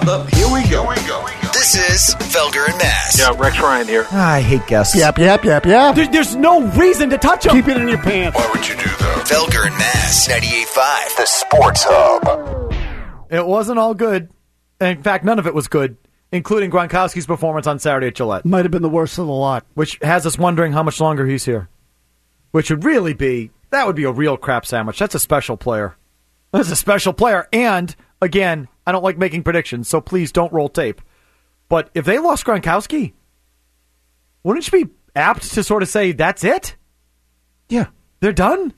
Roundup. Here we go. This is Felger and Mass. Yeah, Rex Ryan here. I hate guests. Yep. There's no reason to touch them. Keep it in your pants. Why would you do that? Felger and Mass, 98.5, the Sports Hub. It wasn't all good. In fact, none of it was good, including Gronkowski's performance on Saturday at Gillette. Might have been the worst of the lot. Which has us wondering how much longer he's here. Which would really be, that would be a real crap sandwich. That's a special player. That's a special player. And, again, I don't like making predictions, so please don't roll tape. But if they lost Gronkowski, wouldn't you be apt to sort of say, that's it? Yeah. They're done?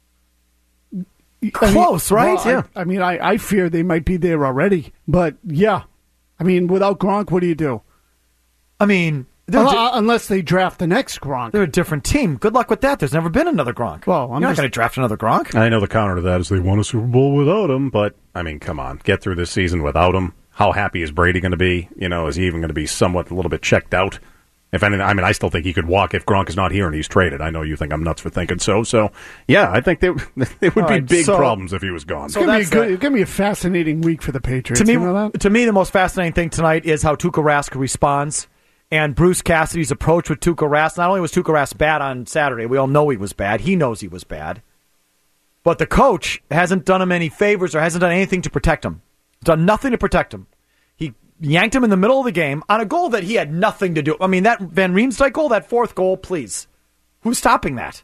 Close, right? Well, yeah. I fear they might be there already. But, yeah. Without Gronk, what do you do? Unless they draft the next Gronk. They're a different team. Good luck with that. There's never been another Gronk. Well, you're not going to draft another Gronk. I know the counter to that is they won a Super Bowl without him, but, come on. Get through this season without him. How happy is Brady going to be? Is he even going to be somewhat a little bit checked out? If anything, I still think he could walk if Gronk is not here and he's traded. I know you think I'm nuts for thinking so. So, yeah, I think there would be big problems if he was gone. So it's going to be a fascinating week for the Patriots. To me, the most fascinating thing tonight is how Tuukka Rask responds and Bruce Cassidy's approach with Tuukka Rask. Not only was Tuukka Rask bad on Saturday, we all know he was bad. He knows he was bad. But the coach hasn't done him any favors or hasn't done anything to protect him. Done nothing to protect him. He yanked him in the middle of the game on a goal that he had nothing to do. That Van Riemsdyk goal, that fourth goal, please. Who's stopping that?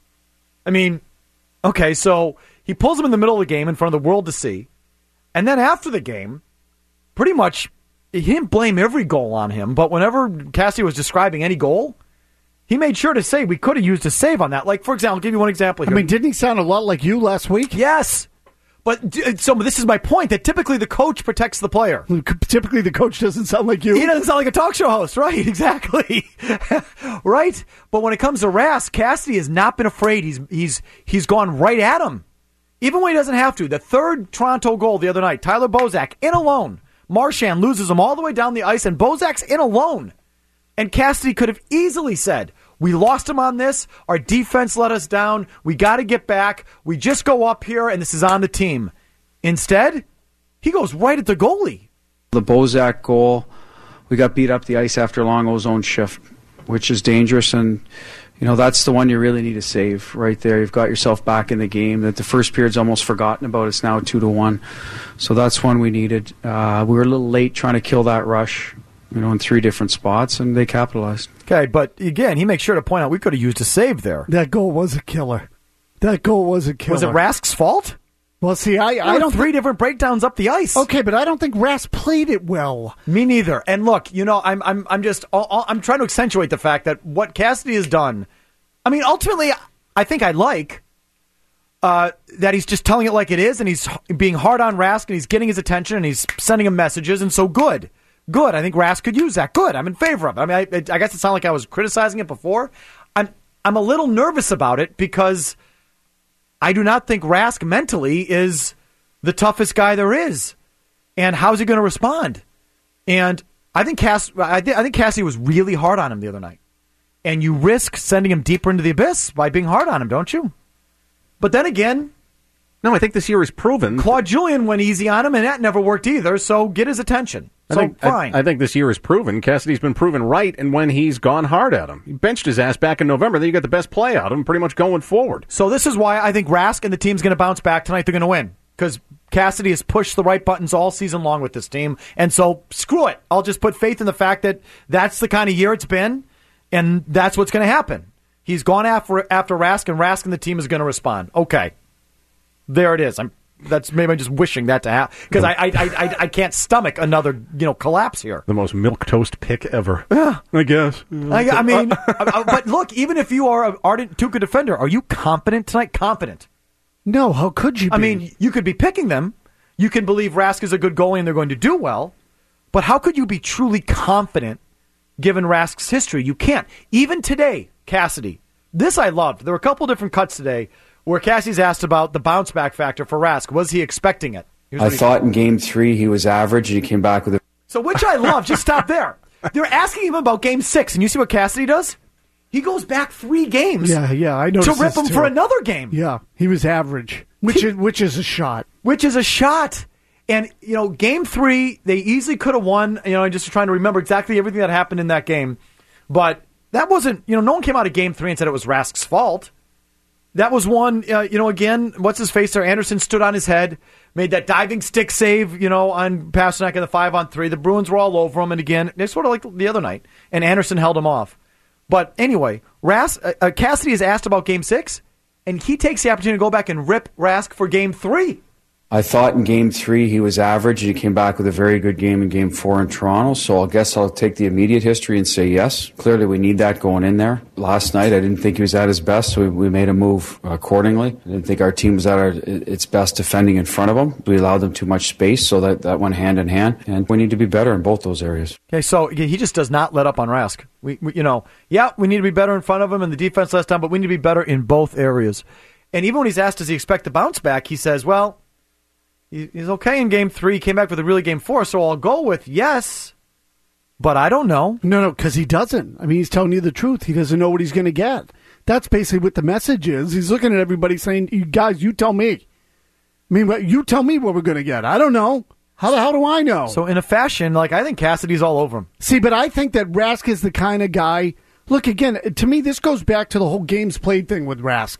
Okay, so he pulls him in the middle of the game in front of the world to see. And then after the game, pretty much, he didn't blame every goal on him, but whenever Cassidy was describing any goal, he made sure to say we could have used a save on that. Like, for example, I'll give you one example here. Didn't he sound a lot like you last week? Yes. But so this is my point, that typically the coach protects the player. Typically the coach doesn't sound like you. He doesn't sound like a talk show host. Right, exactly. Right? But when it comes to Rask, Cassidy has not been afraid. He's gone right at him. Even when he doesn't have to. The third Toronto goal the other night, Tyler Bozak in alone. Marchand loses him all the way down the ice, and Bozak's in alone. And Cassidy could have easily said, we lost him on this. Our defense let us down. We got to get back. We just go up here, and this is on the team. Instead, he goes right at the goalie. The Bozak goal, we got beat up the ice after a long ozone shift, which is dangerous. And, that's the one you really need to save right there. You've got yourself back in the game. That the first period's almost forgotten about. It's now 2-1. So that's one we needed. We were a little late trying to kill that rush. In 3 different spots, and they capitalized. Okay, but again, he makes sure to point out we could have used a save there. That goal was a killer. Was it Rask's fault? Well, see, I don't 3 different breakdowns up the ice. Okay, but I don't think Rask played it well. Me neither. And look, I'm just I'm trying to accentuate the fact that what Cassidy has done. Ultimately, I think I like that he's just telling it like it is, and he's being hard on Rask, and he's getting his attention, and he's sending him messages, and so good. Good. I think Rask could use that. Good. I'm in favor of it. I guess it sounded like I was criticizing it before. I'm a little nervous about it because I do not think Rask mentally is the toughest guy there is. And how's he going to respond? And I think Cassidy was really hard on him the other night. And you risk sending him deeper into the abyss by being hard on him, don't you? But then again, no, I think this year is proven. Claude Julien went easy on him, and that never worked either, so get his attention. Fine. I think this year is proven. Cassidy's been proven right, and when he's gone hard at him. He benched his ass back in November, then you got the best play out of him pretty much going forward. So this is why I think Rask and the team's going to bounce back tonight. They're going to win, because Cassidy has pushed the right buttons all season long with this team, and so screw it. I'll just put faith in the fact that that's the kind of year it's been, and that's what's going to happen. He's gone after Rask, and Rask and the team is going to respond. Okay. There it is. That's maybe I'm just wishing that to happen because I can't stomach another collapse here. The most milquetoast pick ever. Yeah, I guess. But look, even if you are an ardent Tuukka defender, are you confident tonight? Confident? No. How could you be? You could be picking them. You can believe Rask is a good goalie and they're going to do well. But how could you be truly confident given Rask's history? You can't. Even today, Cassidy. This I loved. There were a couple different cuts today where Cassie's asked about the bounce-back factor for Rask. Was he expecting it? I thought in Game 3 he was average, and he came back with a... So, which I love. Just stop there. They're asking him about Game 6, and you see what Cassidy does? He goes back 3 games I noticed to rip him for another game. Yeah, he was average, which is a shot. Which is a shot. And, Game 3, they easily could have won. I'm just trying to remember exactly everything that happened in that game. But that wasn't, no one came out of Game 3 and said it was Rask's fault. That was one, again, what's his face there? Anderson stood on his head, made that diving stick save, on Pasternak in the 5-on-3. The Bruins were all over him. And again, they sort of like the other night. And Anderson held him off. But anyway, Cassidy is asked about Game 6, and he takes the opportunity to go back and rip Rask for Game 3. I thought in Game 3 he was average, and he came back with a very good game in Game 4 in Toronto, so I guess I'll take the immediate history and say yes. Clearly we need that going in there. Last night I didn't think he was at his best, so we made a move accordingly. I didn't think our team was at its best defending in front of him. We allowed them too much space, so that went hand in hand, and we need to be better in both those areas. Okay, so he just does not let up on Rask. We need to be better in front of him in the defense last time, but we need to be better in both areas. And even when he's asked, does he expect to bounce back, he says, well, he's okay in Game 3. He came back with a really Game 4, so I'll go with yes, but I don't know. No, because he doesn't. I mean, he's telling you the truth. He doesn't know what he's going to get. That's basically what the message is. He's looking at everybody saying, you guys, you tell me. I mean, you tell me what we're going to get. I don't know. How the hell do I know? So in a fashion, I think Cassidy's all over him. See, but I think that Rask is the kind of guy. Look, again, to me, this goes back to the whole games played thing with Rask.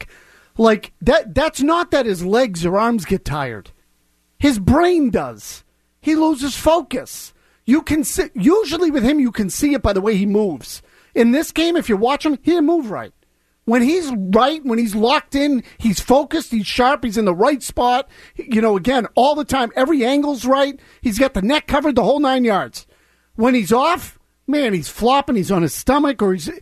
That's not that his legs or arms get tired. His brain does. He loses focus. You can see, usually with him, you can see it by the way he moves. In this game, if you watch him, he didn't move right. When he's right, when he's locked in, he's focused, he's sharp, he's in the right spot. Again, all the time, every angle's right. He's got the neck covered, the whole 9 yards. When he's off, man, he's flopping, he's on his stomach,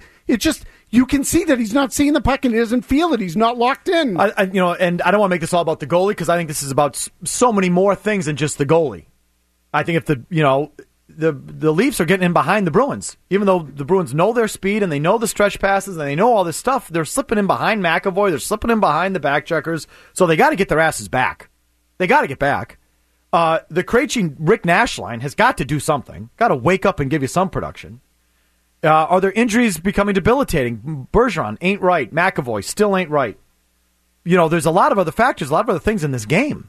you can see that he's not seeing the puck and he doesn't feel it. He's not locked in. And I don't want to make this all about the goalie because I think this is about so many more things than just the goalie. I think if the Leafs are getting in behind the Bruins, even though the Bruins know their speed and they know the stretch passes and they know all this stuff, they're slipping in behind McAvoy, they're slipping in behind the back checkers, so they got to get their asses back. They got to get back. The Krejci-Rick Nash line has got to do something. Got to wake up and give you some production. Are there injuries becoming debilitating? Bergeron ain't right. McAvoy still ain't right. There's a lot of other factors, a lot of other things in this game.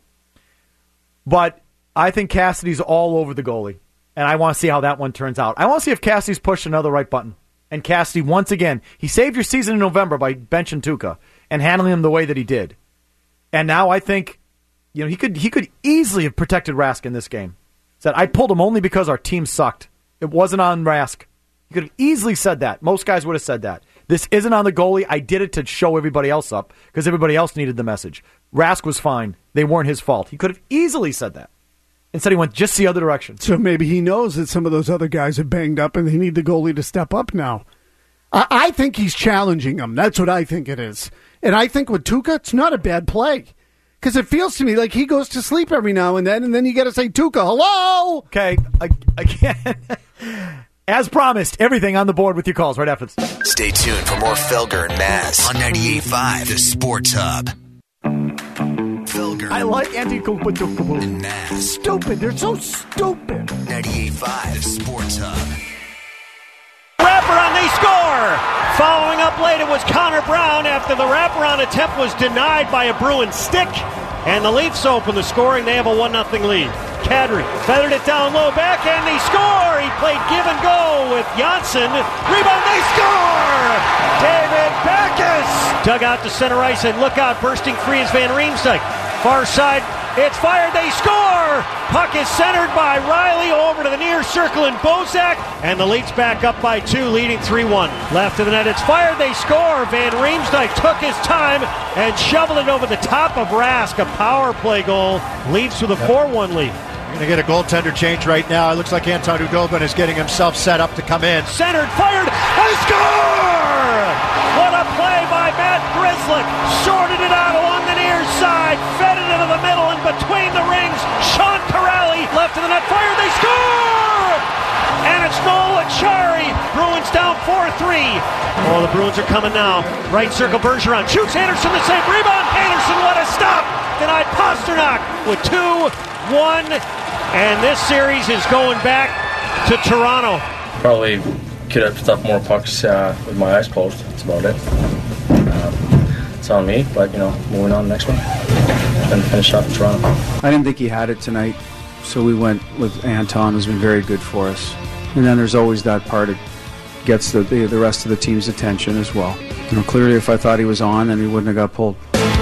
But I think Cassidy's all over the goalie, and I want to see how that one turns out. I want to see if Cassidy's pushed another right button. And Cassidy, once again, he saved your season in November by benching Tuukka and handling him the way that he did. And now I think he could easily have protected Rask in this game. Said, I pulled him only because our team sucked. It wasn't on Rask. You could have easily said that. Most guys would have said that. This isn't on the goalie. I did it to show everybody else up because everybody else needed the message. Rask was fine. They weren't his fault. He could have easily said that. Instead, he went just the other direction. So maybe he knows that some of those other guys are banged up and they need the goalie to step up now. I think he's challenging them. That's what I think it is. And I think with Tuukka, it's not a bad play. Because it feels to me like he goes to sleep every now and then you got to say, Tuukka, hello! Okay, again... As promised, everything on the board with your calls right after this. Stay tuned for more Felger and Mass on 98.5 The Sports Hub. Felger. I like anti-Kupatukaboo. And Mass. Stupid. They're so stupid. 98.5 The Sports Hub. Wraparound, they score! Following up late, it was Connor Brown after the wraparound attempt was denied by a Bruin stick. And the Leafs open the scoring. They have a 1-0 lead. Kadri feathered it down low, back, and they score! He played give and go with Janssen. Rebound, they score! David Backes! Dug out to center ice, and look out, bursting free is Van Riemsdyk. Far side, it's fired, they score! Puck is centered by Riley over to the near circle and Bozak, and the Leafs back up by 2, leading 3-1. Left of the net, it's fired, they score! Van Riemsdyk took his time and shoveled it over the top of Rask. A power play goal, Leafs with a 4-1 lead. Going to get a goaltender change right now. It looks like Anton Udobin is getting himself set up to come in. Centered, fired, and score! What a play by Matt Grzelcyk. Sorted it out along the near side, fed it into the middle and between the rings. Sean Corrali left of the net, fired, they score! And it's Noel Acciari. Bruins down 4-3. Oh, the Bruins are coming now. Right circle, Bergeron shoots Anderson the same rebound. Anderson, what a stop! Denied Pasternak with 2-1. And this series is going back to Toronto. Probably could have stopped more pucks with my eyes closed. That's about it. It's on me, but moving on to the next one. Then finish off in Toronto. I didn't think he had it tonight. So we went with Anton, who's been very good for us. And then there's always that part that gets the rest of the team's attention as well. Clearly, if I thought he was on, then he wouldn't have got pulled.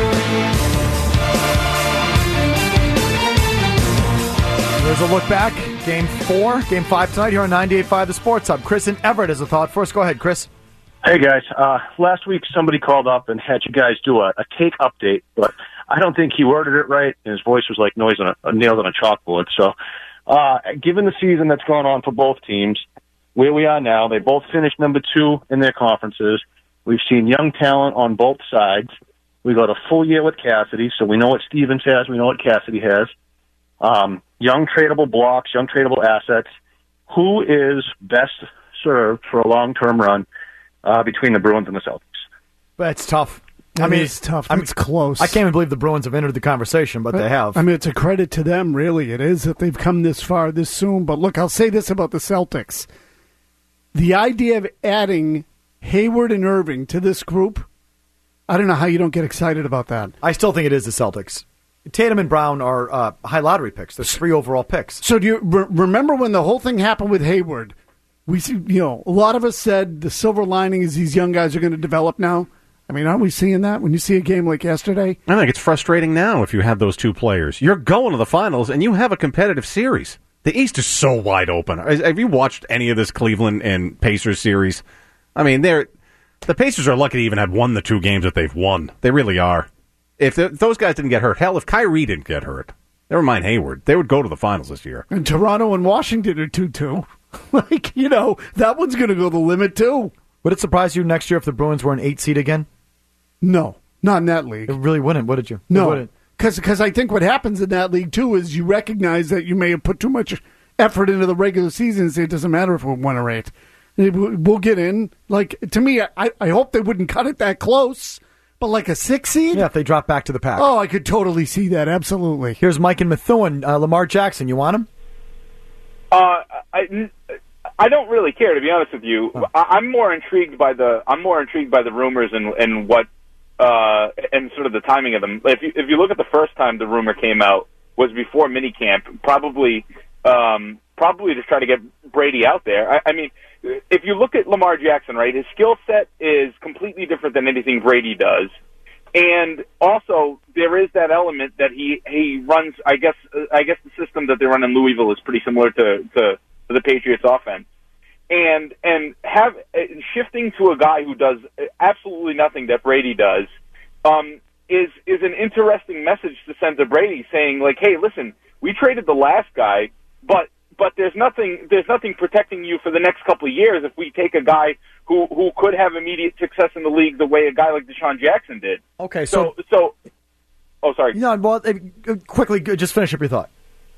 There's a look back. Game 5 tonight here on 98.5 The Sports Hub. Chris and Everett has a thought for us. Go ahead, Chris. Hey, guys. Last week somebody called up and had you guys do a take update, but I don't think he worded it right, and his voice was like nails on a chalkboard. So given the season that's going on for both teams, where we are now, they both finished number 2 in their conferences. We've seen young talent on both sides. We got a full year with Cassidy, so we know what Stevens has. We know what Cassidy has. Young tradable blocks, young tradable assets. Who is best served for a long-term run between the Bruins and the Celtics? But it's tough. It's tough. It's close. I can't even believe the Bruins have entered the conversation, but they have. It's a credit to them, really. It is that they've come this far this soon. But look, I'll say this about the Celtics. The idea of adding Hayward and Irving to this group, I don't know how you don't get excited about that. I still think it is the Celtics. Tatum and Brown are high lottery picks. There's 3 overall picks. So do you remember when the whole thing happened with Hayward? We see, a lot of us said the silver lining is these young guys are going to develop now. Aren't we seeing that when you see a game like yesterday? I think it's frustrating now if you have those 2 players. You're going to the finals, and you have a competitive series. The East is so wide open. Have you watched any of this Cleveland and Pacers series? The Pacers are lucky to even have won the 2 games that they've won. They really are. If those guys didn't get hurt, hell, if Kyrie didn't get hurt, never mind Hayward, they would go to the finals this year. And Toronto and Washington are 2-2. That one's going to go the limit, too. Would it surprise you next year if the Bruins were an 8 seed again? No, not in that league. It really wouldn't, would you? No, because I think what happens in that league, too, is you recognize that you may have put too much effort into the regular season and say it doesn't matter if we're 1 or 8. We'll get in. To me, I hope they wouldn't cut it that close. But like a 6 seed? Yeah, if they drop back to the pack. Oh, I could totally see that. Absolutely. Here's Mike and Methuen. Lamar Jackson, you want him? I don't really care, to be honest with you. Oh. I'm more intrigued by the rumors and what and sort of the timing of them. If you look at the first time the rumor came out was before minicamp, probably to try to get Brady out there. If you look at Lamar Jackson, right, his skill set is completely different than anything Brady does. And also, there is that element that he runs, I guess the system that they run in Louisville is pretty similar to the Patriots offense. And shifting to a guy who does absolutely nothing that Brady does, is an interesting message to send to Brady saying, like, hey, listen, we traded the last guy, but there's nothing protecting you for the next couple of years if we take a guy who could have immediate success in the league the way a guy like Deshaun Jackson did. Okay, so oh, sorry. No, well, quickly, just finish up your thought.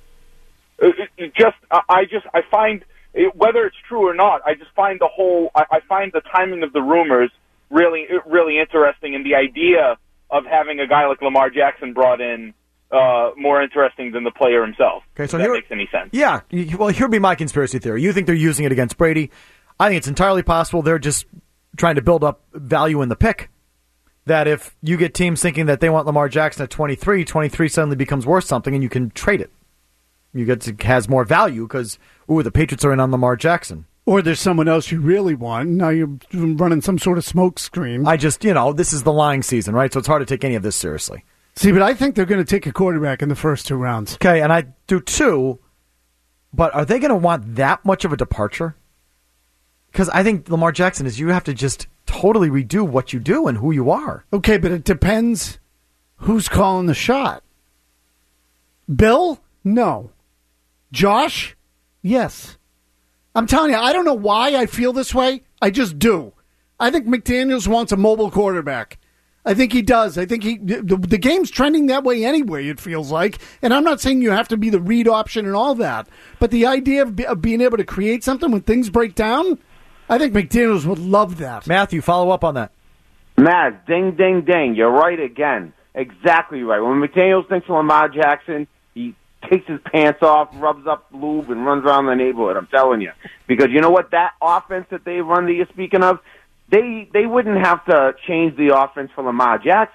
I find, whether it's true or not, I just find I find the timing of the rumors really, really interesting, and the idea of having a guy like Lamar Jackson brought in more interesting than the player himself. Okay, so if that makes any sense. Yeah, well, here would be my conspiracy theory. You think they're using it against Brady? I think it's entirely possible they're just trying to build up value in the pick. That if you get teams thinking that they want Lamar Jackson at 23 suddenly becomes worth something, and you can trade it. Has more value because, the Patriots are in on Lamar Jackson. Or there's someone else you really want. Now you're running some sort of smoke screen. This is the lying season, right? So it's hard to take any of this seriously. See, but I think they're going to take a quarterback in the first 2 rounds. Okay, and I do too. But are they going to want that much of a departure? Because I think Lamar Jackson you have to just totally redo what you do and who you are. Okay, but it depends who's calling the shot. Bill? No. Josh? Yes. I'm telling you, I don't know why I feel this way. I just do. I think McDaniels wants a mobile quarterback. I think he does. I think the game's trending that way anyway, it feels like. And I'm not saying you have to be the read option and all that. But the idea of being able to create something when things break down, I think McDaniels would love that. Matthew, follow up on that. Matt, ding, ding, ding. You're right again. Exactly right. When McDaniels thinks of Lamar Jackson, he takes his pants off, rubs up lube, and runs around the neighborhood. I'm telling you. Because you know what? That offense that they run that you're speaking of, they wouldn't have to change the offense for Lamar Jackson.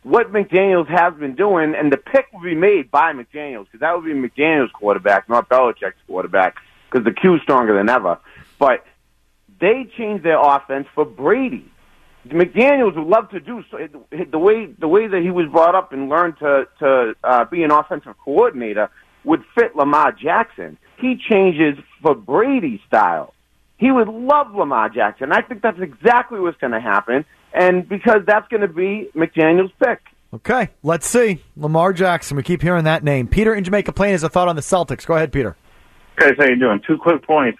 what McDaniels has been doing, and the pick will be made by McDaniels, because that would be McDaniels' quarterback, not Belichick's quarterback, because the Q's stronger than ever. But they changed their offense for Brady. McDaniels would love to do so. The way that he was brought up and learned to be an offensive coordinator would fit Lamar Jackson. He changes for Brady's style. He would love Lamar Jackson. I think that's exactly what's going to happen, and because that's going to be McDaniels' pick. Okay, let's see. Lamar Jackson. We keep hearing that name. Peter in Jamaica Plain has a thought on the Celtics. Go ahead, Peter. Guys, how you doing? 2 quick points.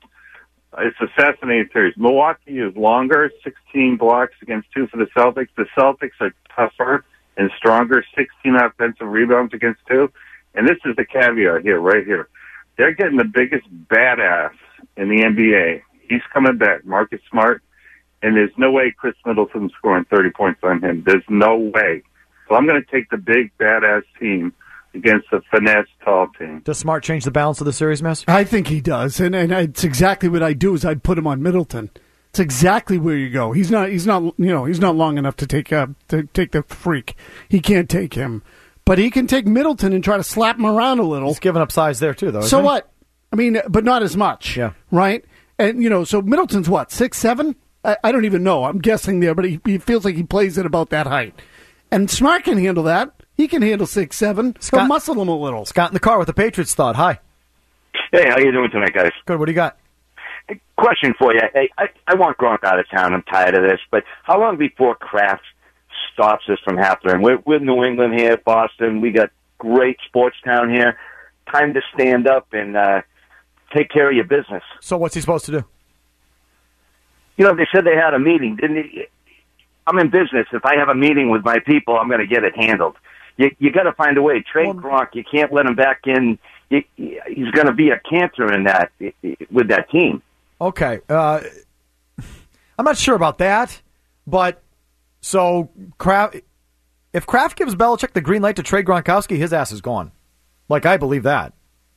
It's a fascinating series. Milwaukee is longer, 16 blocks against 2 for the Celtics. The Celtics are tougher and stronger, 16 offensive rebounds against 2. And this is the caveat here, right here. They're getting the biggest badass in the NBA. He's coming back, Marcus Smart, and there's no way Chris Middleton's scoring 30 points on him. There's no way. So I'm going to take the big badass team against the finesse tall team. Does Smart change the balance of the series, Miss? I think he does, and it's exactly what I'd do is I'd put him on Middleton. It's exactly where you go. He's not long enough to take the freak. He can't take him, but he can take Middleton and try to slap him around a little. He's giving up size there too, though. So what? I mean, but not as much. Yeah. Right. And so Middleton's what, 6'7"? I don't even know. I'm guessing there, but he feels like he plays at about that height. And Smart can handle that. He can handle 6'7". Scott, he'll muscle him a little. Scott in the car with the Patriots thought. Hi. Hey, how you doing tonight, guys? Good. What do you got? Question for you. Hey, I want Gronk out of town. I'm tired of this. But how long before Kraft stops this from happening? We're New England here, Boston. We got great sports town here. Time to stand up and take care of your business. So what's he supposed to do? They said they had a meeting, didn't they? I'm in business. If I have a meeting with my people, I'm going to get it handled. You got to find a way. Trade Gronk. You can't let him back in. He's going to be a cancer in that with that team. Okay. I'm not sure about that, but so if Kraft gives Belichick the green light to trade Gronkowski, his ass is gone. Like, I believe that.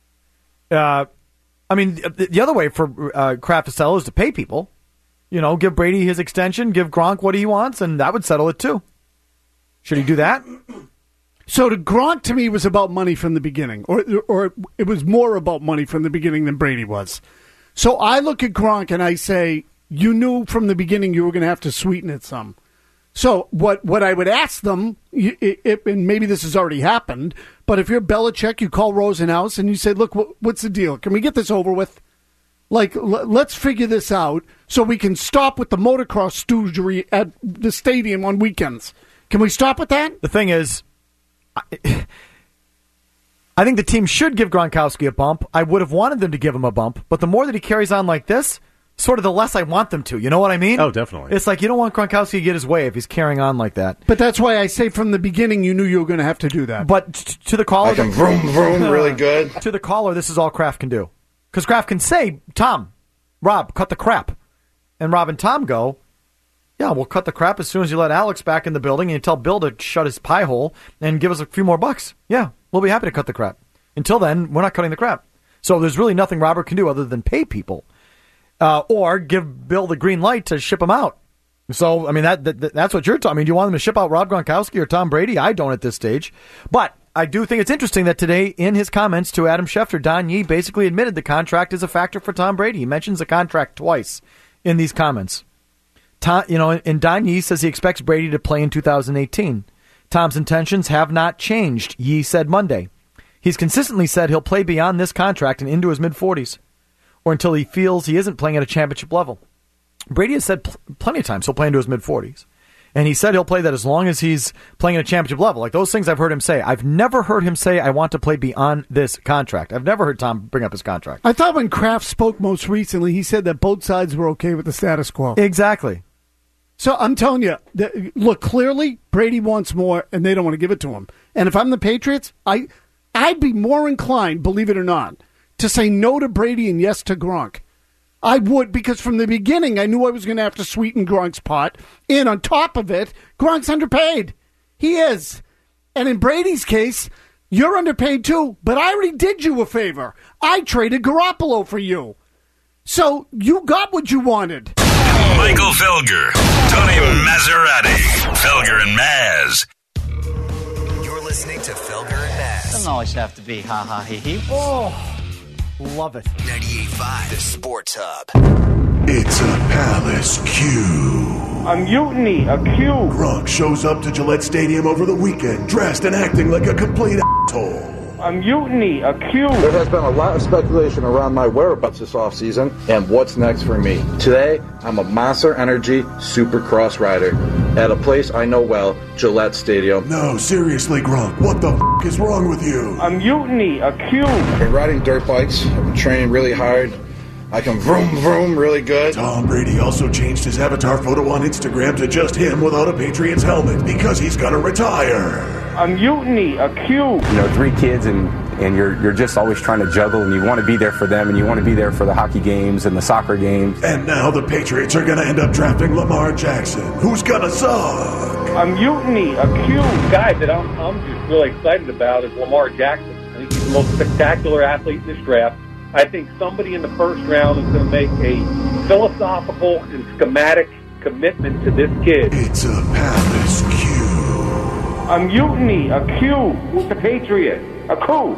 I mean, the other way for Kraft to settle is to pay people. Give Brady his extension, give Gronk what he wants, and that would settle it too. Should he do that? So Gronk, to me, was about money from the beginning, or it was more about money from the beginning than Brady was. So I look at Gronk and I say, you knew from the beginning you were going to have to sweeten it some. So what I would ask them, and maybe this has already happened, but if you're Belichick, you call Rosenhaus and you say, look, what's the deal? Can we get this over with? Like, let's figure this out so we can stop with the motocross stoogery at the stadium on weekends. Can we stop with that? The thing is, I think the team should give Gronkowski a bump. I would have wanted them to give him a bump, but the more that he carries on like this, sort of the less I want them to. You know what I mean? Oh, definitely. It's like you don't want Gronkowski to get his way if he's carrying on like that. But that's why I say from the beginning you knew you were going to have to do that. But to the caller... I can vroom, vroom really good. To the caller, this is all Kraft can do. Because Kraft can say, Tom, Rob, cut the crap. And Rob and Tom go, yeah, we'll cut the crap as soon as you let Alex back in the building and you tell Bill to shut his pie hole and give us a few more bucks. Yeah, we'll be happy to cut the crap. Until then, we're not cutting the crap. So there's really nothing Robert can do other than pay people. Or give Bill the green light to ship him out. So, I mean, that's what you're talking. I mean, do you want them to ship out Rob Gronkowski or Tom Brady? I don't at this stage. But I do think it's interesting that today, in his comments to Adam Schefter, Don Yee basically admitted the contract is a factor for Tom Brady. He mentions the contract twice in these comments. And Don Yee says he expects Brady to play in 2018. Tom's intentions have not changed, Yee said Monday. He's consistently said he'll play beyond this contract and into his mid-40s, or until he feels he isn't playing at a championship level. Brady has said plenty of times he'll play into his mid-40s. And he said he'll play that as long as he's playing at a championship level. Like those things I've heard him say. I've never heard him say, I want to play beyond this contract. I've never heard Tom bring up his contract. I thought when Kraft spoke most recently, he said that both sides were okay with the status quo. Exactly. So I'm telling you, look, clearly Brady wants more, and they don't want to give it to him. And if I'm the Patriots, I'd be more inclined, believe it or not, to say no to Brady and yes to Gronk. I would, because from the beginning, I knew I was going to have to sweeten Gronk's pot. And on top of it, Gronk's underpaid. He is. And in Brady's case, you're underpaid too, but I already did you a favor. I traded Garoppolo for you. So you got what you wanted. Michael Felger, Tony Maserati, Felger and Maz. listening to Felger and Mazz. Doesn't always have to be ha ha he he. Oh, love it. 98.5, the Sports Hub. It's a Palace Q. A mutiny, a Q. Gronk shows up to Gillette Stadium over the weekend, dressed and acting like a complete asshole. A mutiny, a Q. There has been a lot of speculation around my whereabouts this offseason and what's next for me. Today, I'm a Monster Energy Supercross rider at a place I know well, Gillette Stadium. No, seriously, Gronk, what the f*** is wrong with you? A mutiny, a Q. I've been riding dirt bikes. I've been training really hard. I can vroom vroom really good. Tom Brady also changed his avatar photo on Instagram to just him without a Patriots helmet because he's gonna retire. A mutiny, a Q. You know, 3 kids and you're just always trying to juggle, and you want to be there for them, and you want to be there for the hockey games and the soccer games. And now the Patriots are gonna end up drafting Lamar Jackson, who's gonna suck. A mutiny, a Q. Guy that I'm just really excited about is Lamar Jackson. I think he's the most spectacular athlete in this draft. I think somebody in the first round is going to make a philosophical and schematic commitment to this kid. It's a Palace Q. A mutiny, a Q. Who's the Patriot? A coup.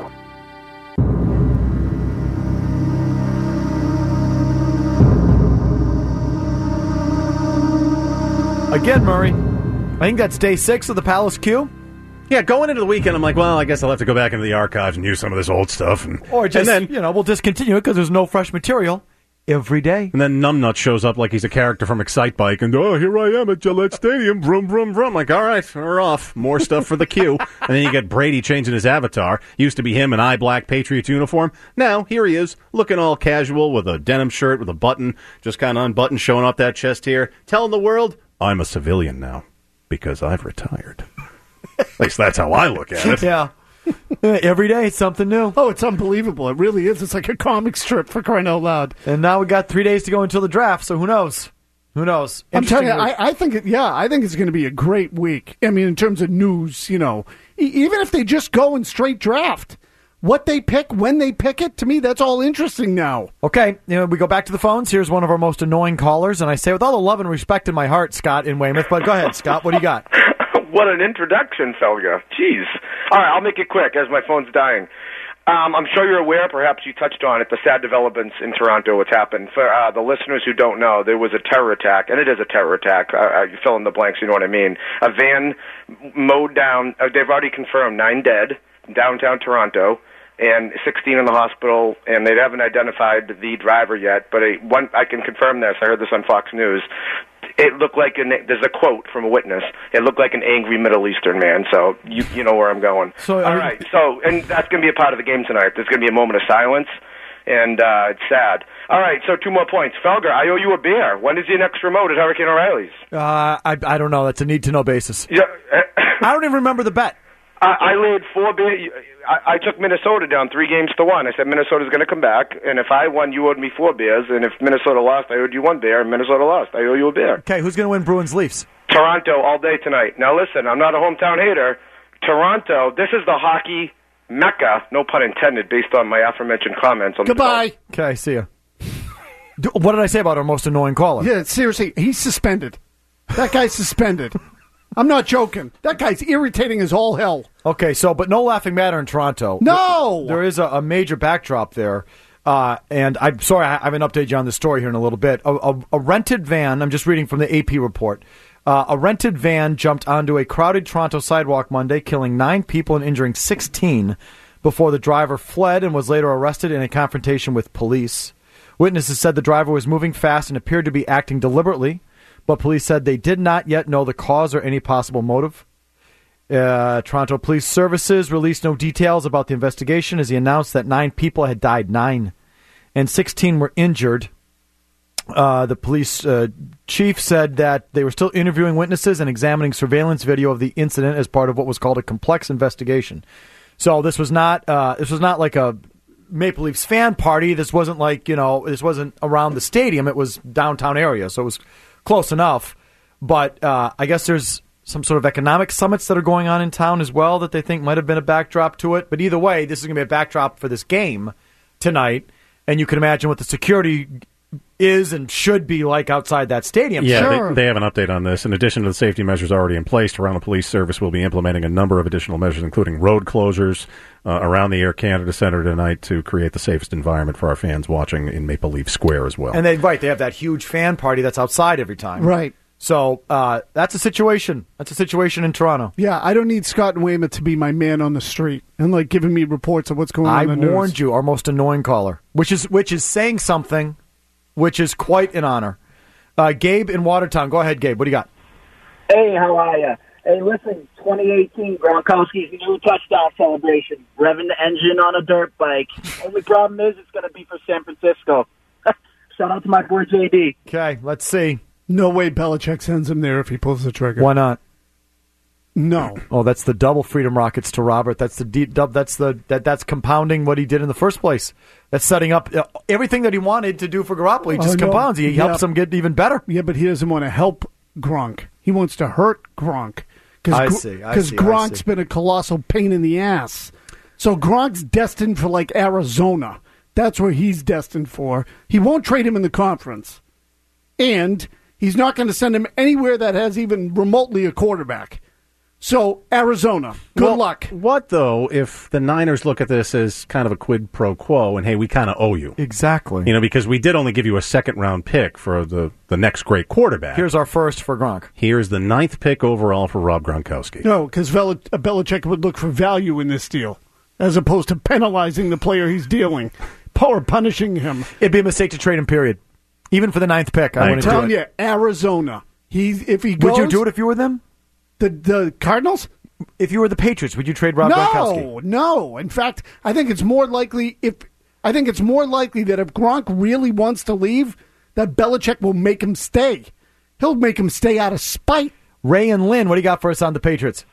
Again, Murray, I think that's day 6 of the Palace Q. Yeah, going into the weekend, I'm like, well, I guess I'll have to go back into the archives and use some of this old stuff. Or just, and then, we'll discontinue it because there's no fresh material every day. And then Numbnut shows up like he's a character from Excitebike, and, here I am at Gillette Stadium, vroom, vroom, vroom. Like, all right, we're off. More stuff for the queue. And then you get Brady changing his avatar. Used to be him in eye-black Patriots uniform. Now, here he is, looking all casual with a denim shirt with a button, just kind of unbuttoned, showing off that chest here, telling the world, I'm a civilian now because I've retired. At least that's how I look at it. Yeah. Every day it's something new. Oh, it's unbelievable. It really is. It's like a comic strip, for crying out loud. And now we got 3 days to go until the draft, so who knows? Who knows? I'm telling you, I think it's going to be a great week. I mean, in terms of news, even if they just go in straight draft, what they pick, when they pick it, to me, that's all interesting now. Okay, we go back to the phones. Here's one of our most annoying callers, and I say with all the love and respect in my heart, Scott in Weymouth, but go ahead, Scott, what do you got? What an introduction, Felga. Jeez. All right, I'll make it quick as my phone's dying. I'm sure you're aware, perhaps you touched on it, the sad developments in Toronto, what's happened. For the listeners who don't know, there was a terror attack, and it is a terror attack. You fill in the blanks, you know what I mean. A van mowed down, they've already confirmed 9 dead in downtown Toronto, and 16 in the hospital, and they haven't identified the driver yet, but I can confirm this. I heard this on Fox News. It looked like, there's a quote from a witness, it looked like an angry Middle Eastern man, so you know where I'm going. All right, and that's going to be a part of the game tonight. There's going to be a moment of silence, and it's sad. All right, so 2 more points. Felger, I owe you a beer. When is your next remote at Hurricane O'Reilly's? I don't know. That's a need-to-know basis. Yeah. I don't even remember the bet. I laid 4 beers. I took Minnesota down 3-1. I said Minnesota's going to come back, and if I won, you owed me 4 beers, and if Minnesota lost, I owed you 1 beer, and Minnesota lost, I owe you a beer. Okay, who's going to win Bruins-Leafs? Toronto all day tonight. Now listen, I'm not a hometown hater. Toronto, this is the hockey mecca, no pun intended, based on my aforementioned comments. On Goodbye. Okay, see ya. What did I say about our most annoying caller? Yeah, seriously, he's suspended. That guy's suspended. I'm not joking. That guy's irritating as all hell. Okay, but no laughing matter in Toronto. No! There is a major backdrop there. And I'm sorry, I haven't updated you on the story here in a little bit. A rented van, I'm just reading from the AP report. A rented van jumped onto a crowded Toronto sidewalk Monday, killing 9 people and injuring 16 before the driver fled and was later arrested in a confrontation with police. Witnesses said the driver was moving fast and appeared to be acting deliberately, but police said they did not yet know the cause or any possible motive. Toronto Police Services released no details about the investigation as he announced that 9 people had died, 9, and 16 were injured. The police chief said that they were still interviewing witnesses and examining surveillance video of the incident as part of what was called a complex investigation. So this was not like a Maple Leafs fan party. This wasn't like, this wasn't around the stadium. It was downtown area, so it was close enough. But I guess there's some sort of economic summits that are going on in town as well that they think might have been a backdrop to it. But either way, this is going to be a backdrop for this game tonight. And you can imagine with the security is and should be like outside that stadium. Yeah, Sure. they have an update on this. In addition to the safety measures already in place, Toronto Police Service will be implementing a number of additional measures, including road closures around the Air Canada Centre tonight to create the safest environment for our fans watching in Maple Leaf Square as well. And they have that huge fan party that's outside every time. Right. So that's a situation. That's a situation in Toronto. Yeah, I don't need Scott and Weymouth to be my man on the street and like giving me reports of what's going on in the I warned news. you, our most annoying caller, which is saying something, which is quite an honor. Gabe in Watertown. Go ahead, Gabe. What do you got? Hey, how are you? Hey, listen, 2018 Gronkowski's new touchdown celebration, revving the engine on a dirt bike. Only problem is it's going to be for San Francisco. Shout out to my boy JD. Okay, let's see. No way Belichick sends him there if he pulls the trigger. Why not? No. Oh, that's the double Freedom Rockets to Robert. That's the deep dub. That's compounding what he did in the first place. That's setting up everything that he wanted to do for Garoppolo. He just compounds. He helps him get even better. Yeah, but he doesn't want to help Gronk. He wants to hurt Gronk. Because Gronk's been a colossal pain in the ass. So Gronk's destined for like Arizona. That's where he's destined for. He won't trade him in the conference. And he's not going to send him anywhere that has even remotely a quarterback. So, Arizona, good luck. What, though, if the Niners look at this as kind of a quid pro quo and, hey, we kind of owe you? Exactly. Because we did only give you a second-round pick for the next great quarterback. Here's our first for Gronk. Here's the 9th pick overall for Rob Gronkowski. No, because Belichick would look for value in this deal, as opposed to penalizing the player he's dealing or punishing him. It'd be a mistake to trade him, period. Even for the 9th pick, I wouldn't do it. I'm telling you, Arizona. If he goes, would you do it if you were them? The Cardinals? If you were the Patriots, would you trade Rob Gronkowski? No. In fact, I think it's more likely that if Gronk really wants to leave, that Belichick will make him stay. He'll make him stay out of spite. Ray and Lynn, what do you got for us on the Patriots?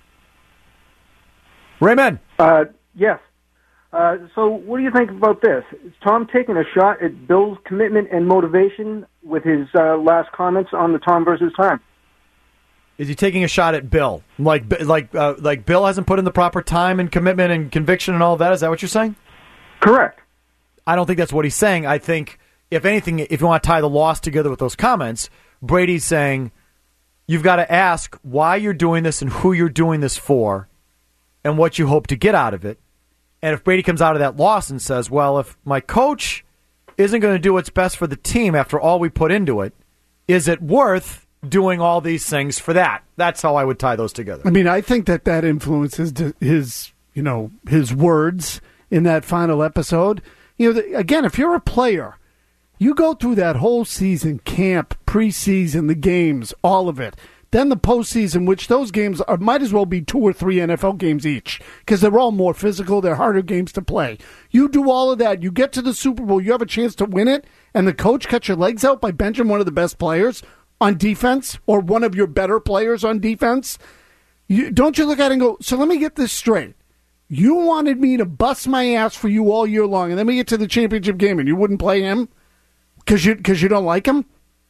Raymond. Yes. So what do you think about this? Is Tom taking a shot at Bill's commitment and motivation with his last comments on the Tom versus Time? Is he taking a shot at Bill? Like Bill hasn't put in the proper time and commitment and conviction and all of that? Is that what you're saying? Correct. I don't think that's what he's saying. I think, if anything, if you want to tie the loss together with those comments, Brady's saying you've got to ask why you're doing this and who you're doing this for and what you hope to get out of it. And if Brady comes out of that loss and says, well, if my coach isn't going to do what's best for the team after all we put into it, is it worth doing all these things for that? That's how I would tie those together. I mean, I think that influences his words in that final episode. Again, if you're a player, you go through that whole season, camp, preseason, the games, all of it. Then the postseason, which those games might as well be 2 or 3 NFL games each, because they're all more physical, they're harder games to play. You do all of that, you get to the Super Bowl, you have a chance to win it, and the coach cuts your legs out by benching one of the best players on defense, or one of your better players on defense. Don't you look at it and go, so let me get this straight. You wanted me to bust my ass for you all year long, and then we get to the championship game and you wouldn't play him because you don't like him?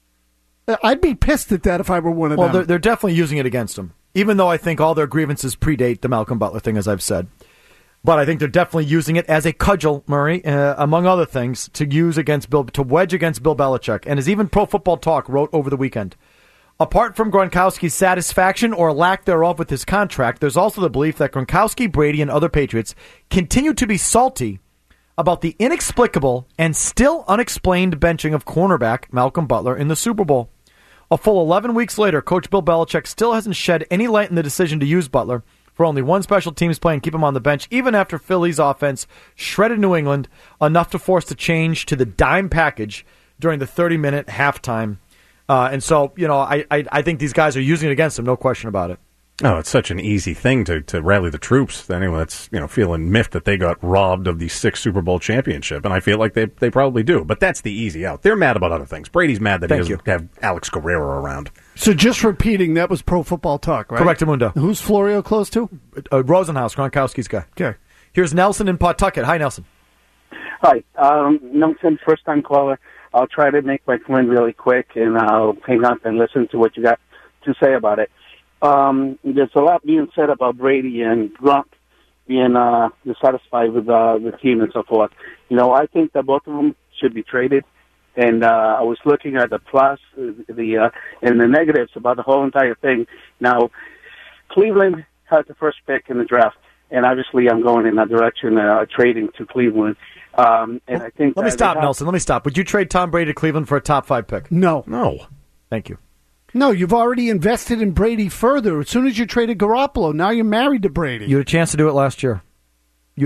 I'd be pissed at that if I were one of them. Well, they're definitely using it against him, even though I think all their grievances predate the Malcolm Butler thing, as I've said. But I think they're definitely using it as a cudgel, Murray, among other things, to use against to wedge against Bill Belichick. And as even Pro Football Talk wrote over the weekend, apart from Gronkowski's satisfaction or lack thereof with his contract, there's also the belief that Gronkowski, Brady, and other Patriots continue to be salty about the inexplicable and still unexplained benching of cornerback Malcolm Butler in the Super Bowl. A full 11 weeks later, Coach Bill Belichick still hasn't shed any light in the decision to use Butler for only one special teams play and keep him on the bench, even after Philly's offense shredded New England enough to force the change to the dime package during the 30-minute halftime. And so, I think these guys are using it against him, no question about it. Oh, it's such an easy thing to rally the troops. Anyone that's feeling miffed that they got robbed of the 6th Super Bowl championship, and I feel like they probably do. But that's the easy out. They're mad about other things. Brady's mad that he doesn't have Alex Guerrero around. So just repeating, that was Pro Football Talk, right? Correct, Mundo. Who's Florio close to? Rosenhaus, Gronkowski's guy. Okay. Here's Nelson in Pawtucket. Hi, Nelson. Hi, Nelson, first-time caller. I'll try to make my point really quick, and I'll hang up and listen to what you got to say about it. There's a lot being said about Brady and Gronk being dissatisfied with the team and so forth. I think that both of them should be traded. And I was looking at the plus, and the negatives about the whole entire thing. Now, Cleveland had the first pick in the draft, and obviously I'm going in that direction, trading to Cleveland. And I think Let me stop, Nelson. Let me stop. Would you trade Tom Brady to Cleveland for a top 5 pick? No. Thank you. No, you've already invested in Brady further. As soon as you traded Garoppolo, now you're married to Brady. You had a chance to do it last year. You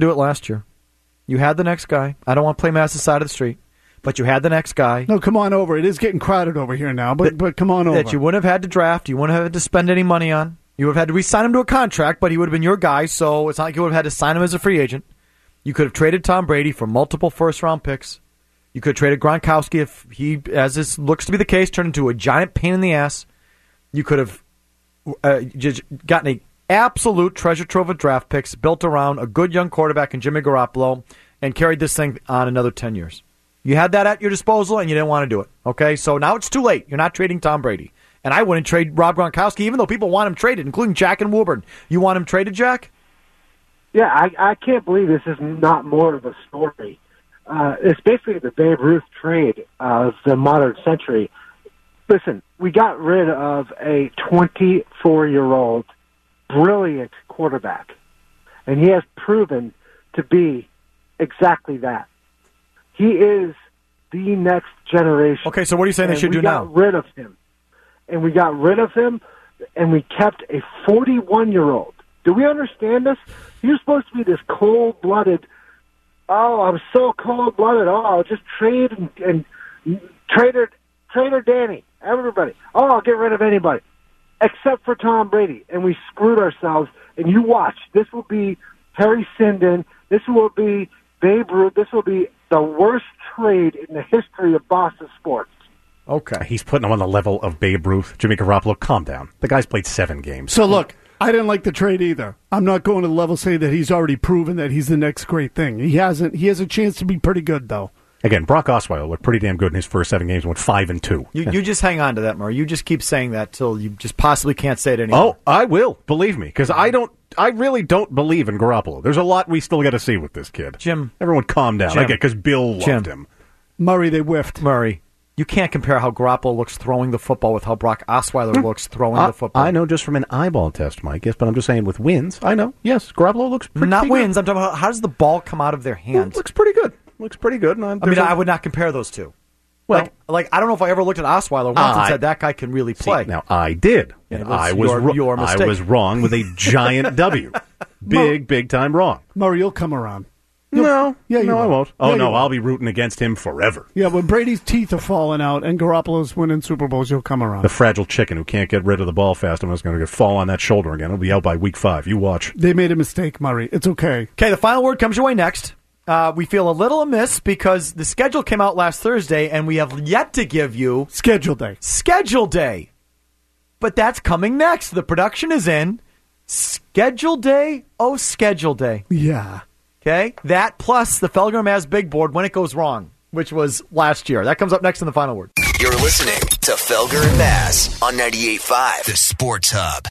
had the next guy. I don't want to play Mass's side of the street, but you had the next guy. No, come on over. It is getting crowded over here now, but come on over. That you wouldn't have had to draft. You wouldn't have had to spend any money on. You would have had to re-sign him to a contract, but he would have been your guy, so it's not like you would have had to sign him as a free agent. You could have traded Tom Brady for multiple first-round picks. You could have traded Gronkowski if he, as this looks to be the case, turned into a giant pain in the ass. You could have just gotten an absolute treasure trove of draft picks built around a good young quarterback in Jimmy Garoppolo and carried this thing on another 10 years. You had that at your disposal, and you didn't want to do it. Okay, so now it's too late. You're not trading Tom Brady. And I wouldn't trade Rob Gronkowski, even though people want him traded, including Jack and Woburn. You want him traded, Jack? Yeah, I can't believe this is not more of a story. It's basically the Babe Ruth trade of the modern century. Listen, we got rid of a 24-year-old brilliant quarterback, and he has proven to be exactly that. He is the next generation. Okay, so what are you saying they should do now? We got rid of him. And we got rid of him, and we kept a 41-year-old. Do we understand this? You're supposed to be this cold-blooded, oh, I'm so cold-blooded, oh, I'll just trade and Trader Danny, everybody. Oh, I'll get rid of anybody, except for Tom Brady. And we screwed ourselves, and you watch. This will be Harry Sinden. This will be Babe Ruth. This will be the worst trade in the history of Boston sports. Okay. He's putting him on the level of Babe Ruth. Jimmy Garoppolo, calm down. The guy's played 7 games. So look, I didn't like the trade either. I'm not going to the level say that he's already proven that he's the next great thing. He hasn't. He has a chance to be pretty good, though. Again, Brock Osweiler looked pretty damn good in his first 7 games, went 5-2. You just hang on to that, Murray. You just keep saying that till you just possibly can't say it anymore. Oh, I will. Believe me, because I really don't believe in Garoppolo. There's a lot we still got to see with this kid. Jim. Everyone calm down. I get because Bill loved him. Murray, they whiffed. Murray. You can't compare how Garoppolo looks throwing the football with how Brock Osweiler looks throwing the football. I know just from an eyeball test, Mike, yes, but I'm just saying with wins, I know, yes, Garoppolo looks pretty Not good. wins, I'm talking about how does the ball come out of their hands? Looks pretty good. Looks pretty good. And I would not compare those two. Well, like I don't know if I ever looked at Osweiler once and said that guy can really play. Now, I did. And I was I was wrong with a giant W. Big time wrong. Murray, you'll come around. No, I won't. Oh, no, I'll be rooting against him forever. Yeah, when Brady's teeth are falling out and Garoppolo's winning Super Bowls, you'll come around. The fragile chicken who can't get rid of the ball fast enough is going to fall on that shoulder again. He'll be out by week 5. You watch. They made a mistake, Murray. It's okay. Okay, the final word comes your way next. We feel a little amiss because the schedule came out last Thursday, and we have yet to give you... Schedule day. Schedule day. But that's coming next. The production is in. Schedule day? Oh, schedule day. Yeah. Okay, that plus the Felger and Maz big board when it goes wrong, which was last year. That comes up next in the final word. You're listening to Felger and Maz on 98.5, the Sports Hub.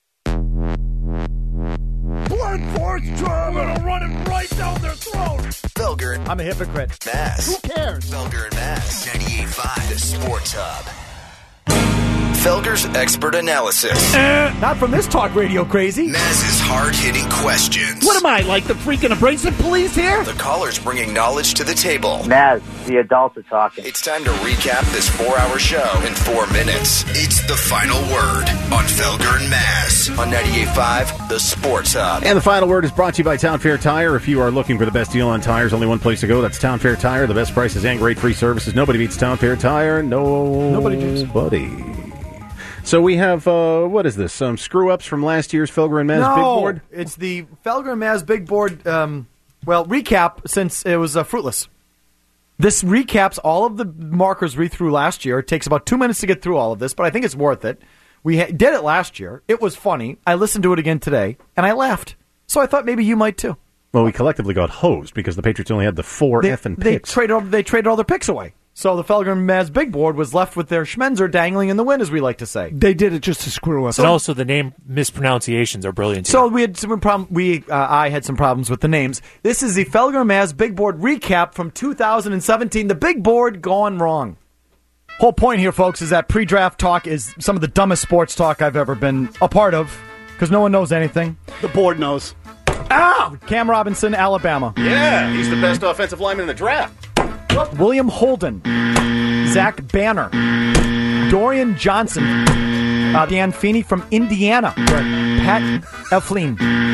Blood force trauma, run it right down their throat. Felger. I'm a hypocrite. Maz. Who cares? Felger and Maz, 98.5, the Sports Hub. Felger's expert analysis. Not from this talk radio crazy. Maz's hard-hitting questions. What am I, like the freaking abrasive police here? The callers bringing knowledge to the table. Maz, the adults are talking. It's time to recap this 4-hour show in 4 minutes. It's the final word on Felger and Maz on 98.5, the Sports Hub. And the final word is brought to you by Town Fair Tire. If you are looking for the best deal on tires, only one place to go. That's Town Fair Tire. The best prices and great free services. Nobody beats Town Fair Tire. Nobody. So we have, what is this, some screw-ups from last year's Felger and Maz Big Board? It's the Felger and Maz Big Board, recap since it was fruitless. This recaps all of the markers we threw last year. It takes about 2 minutes to get through all of this, but I think it's worth it. We did it last year. It was funny. I listened to it again today, and I laughed. So I thought maybe you might too. Well, we collectively got hosed because the Patriots only had the 4 effing picks. They traded all their picks away. So the Felger and Maz big board was left with their schmenzer dangling in the wind, as we like to say. They did it just to screw us. And also the name mispronunciations are brilliant. So we had some I had some problems with the names. This is the Felger and Maz big board recap from 2017. The big board gone wrong. Whole point here, folks, is that pre-draft talk is some of the dumbest sports talk I've ever been a part of, because no one knows anything. The board knows. Ow! Cam Robinson, Alabama. Yeah, he's the best offensive lineman in the draft. William Holden, Zach Banner, Dorian Johnson, Dan Feeney from Indiana, Pat Elflein.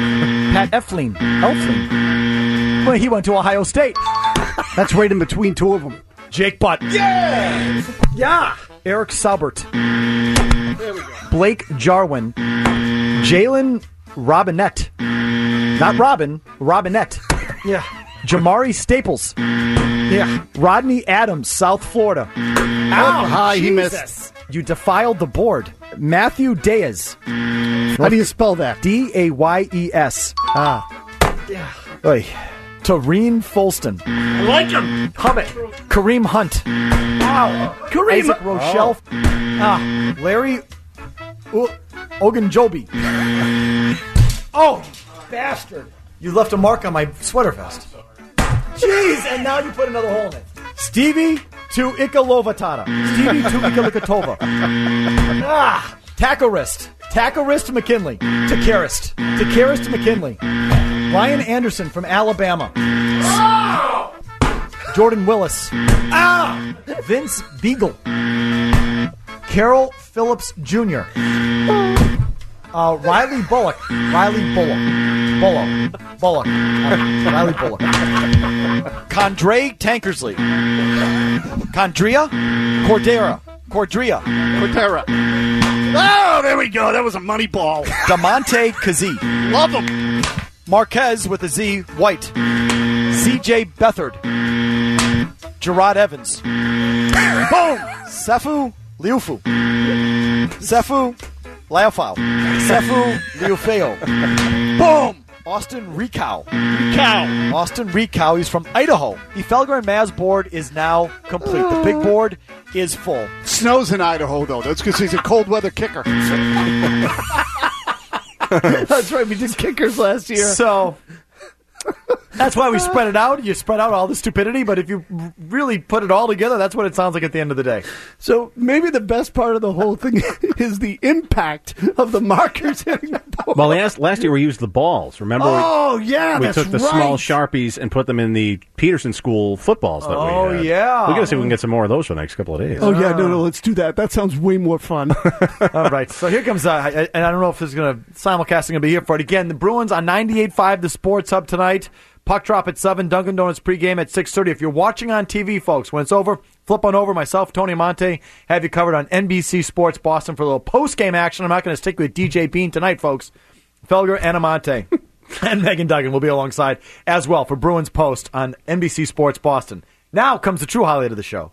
Well, he went to Ohio State. That's right in between two of them. Jake Butt. Yeah! Eric Saubert. There we go. Blake Jarwin. Jalen Robinette. Not Robin, Robinette. Yeah. Jamari Staples. Yeah. Rodney Adams, South Florida. Ow! Hi, he missed. You defiled the board. Matthew Dayes. How do you spell that? Dayes. Yeah. Oy. Tareen Folston. I like him. Hum it. Kareem Hunt. Ow. Kareem. Isaac Rochelle. Larry Ogunjobi. Oh, bastard. You left a mark on my sweater vest. Jeez, and now you put another hole in it. Stevie to Ikalovatata. Stevie to Ikalikatova. Takarist. Takarist to McKinley. Takarist. Takarist to McKinley. Ryan Anderson from Alabama. Oh! Jordan Willis. Vince Beagle. Carol Phillips Jr. Riley Bullock. Riley Bullock. Condre Tankersley. Condrea. Cordera. Oh, there we go. That was a money ball. Damonte Kazee. Love him. Marquez with a Z. White. CJ Beathard. Gerard Evans. Boom. Sefu Liufu. Sefu Liufau. Sefu Liufeo. Boom. Austin Ricow. Austin Ricow. He's from Idaho. The Felger and Maz board is now complete. The big board is full. Snows in Idaho, though. That's because he's a cold weather kicker. That's right. We did kickers last year. So that's why we spread it out. You spread out all the stupidity, but if you really put it all together, that's what it sounds like at the end of the day. So maybe the best part of the whole thing is the impact of the markers hitting the board. Well, last year we used the balls. Remember? Oh, yeah, we that's took the right. small Sharpies and put them in the Peterson School footballs that we had. Yeah. We got to see if we can get some more of those for the next couple of days. Oh, yeah, no, let's do that. That sounds way more fun. All right, so here comes, and I don't know if there's simulcasting going to be here for it. Again, the Bruins on 98.5, the Sports Hub tonight. Puck drop at 7, Dunkin' Donuts pregame at 6:30. If you're watching on TV, folks, when it's over, flip on over. Myself, Tony Monte, have you covered on NBC Sports Boston for a little post-game action. I'm not going to stick with DJ Bean tonight, folks. Felger and Amante and Megan Duggan will be alongside as well for Bruins Post on NBC Sports Boston. Now comes the true highlight of the show.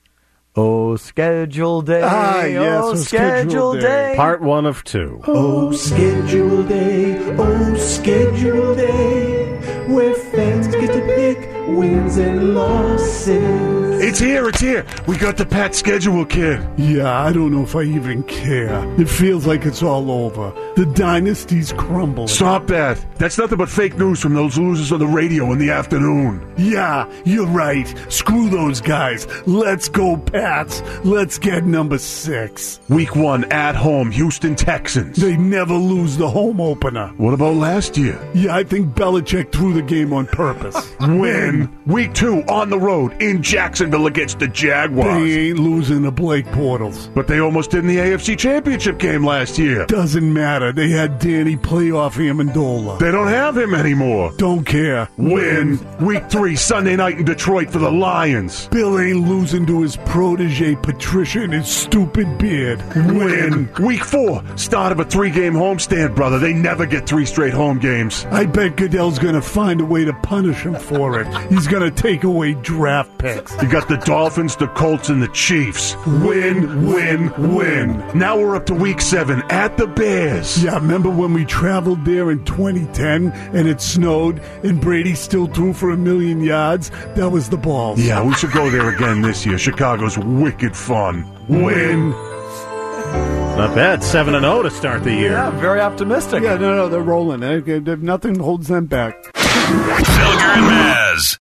Oh, schedule day. Yes, oh, schedule day. Part 1 of 2. Oh, schedule day. Oh, schedule day. Where fans get to pick wins and losses. It's here. We got the Pat schedule, kid. Yeah, I don't know if I even care. It feels like it's all over. The dynasty's crumbling. Stop that. That's nothing but fake news from those losers on the radio in the afternoon. Yeah, you're right. Screw those guys. Let's go, Pats. Let's get number 6. Week 1 at home, Houston Texans. They never lose the home opener. What about last year? Yeah, I think Belichick threw the game on purpose. Win. Week 2 on the road in Jacksonville against the Jaguars. They ain't losing to Blake Bortles. But they almost did in the AFC Championship game last year. Doesn't matter. They had Danny playoff Amendola. They don't have him anymore. Don't care. Win. Week 3 Sunday night in Detroit for the Lions. Bill ain't losing to his protege Patricia and his stupid beard. Win. Week 4 start of a 3-game homestand, brother. They never get 3 straight home games. I bet Goodell's going to find a way to punish him for it. He's going to take away draft picks. You got got the Dolphins, the Colts, and the Chiefs. Win, win, win. Now we're up to week 7 at the Bears. Yeah, remember when we traveled there in 2010 and it snowed and Brady still threw for 1,000,000 yards? That was the balls. Yeah, we should go there again this year. Chicago's wicked fun. Win. Not bad. 7-0 to start the year. Yeah, very optimistic. Yeah, no, they're rolling. Nothing holds them back. Felger and Maz.